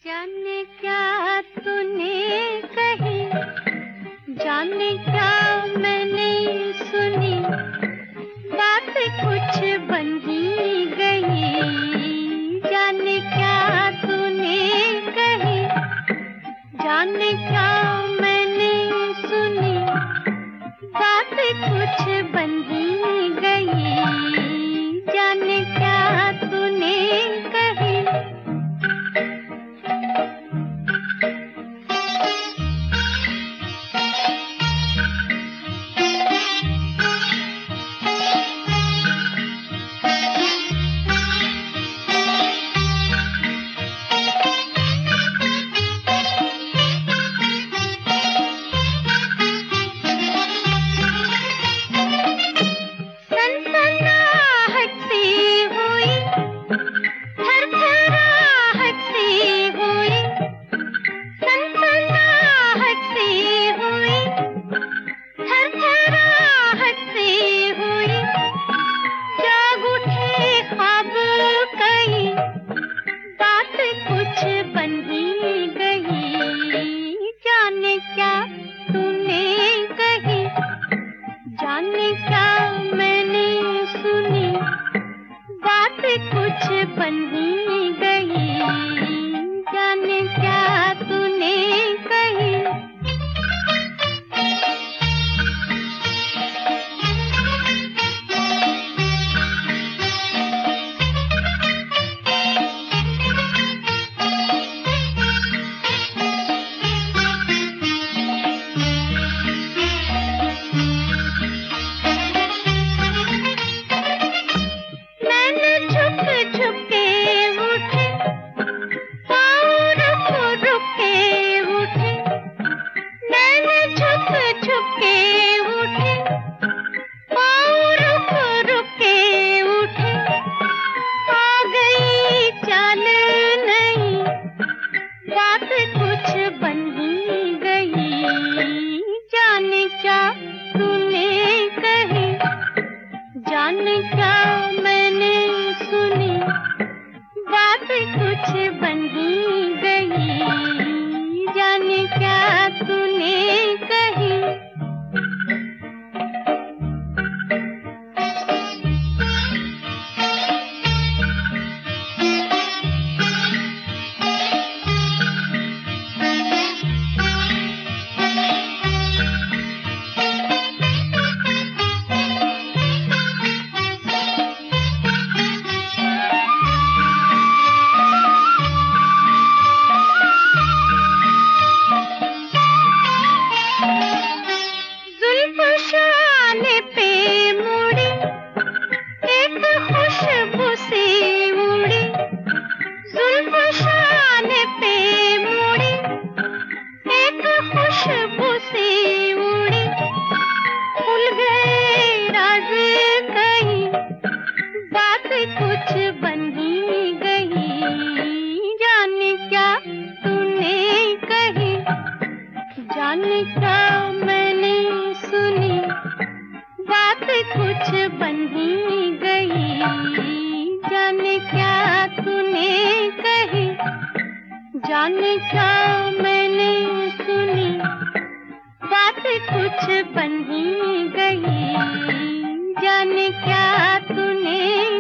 जाने क्या तूने कही, जाने क्या मैंने सुनी, बात कुछ बन ही गई। जाने क्या तूने कही, जाने क्या मैंने सुनी, बात कुछ बन ही गई। जाने क्या तूने कही। जाने क्या मैंने सुनी, बात कुछ बन ही गई। जाने क्या तूने कही। जाने क्या मैंने सुनी, बात कुछ बन ही गई। जाने क्या तूने कही। कुछ बन ही गई। जाने क्या तूने कही, जाने क्या मैंने सुनी, बात कुछ बन ही गई। जाने क्या तूने कही, जाने क्या मैंने सुनी, बात कुछ बन ही गई। जाने क्या तूने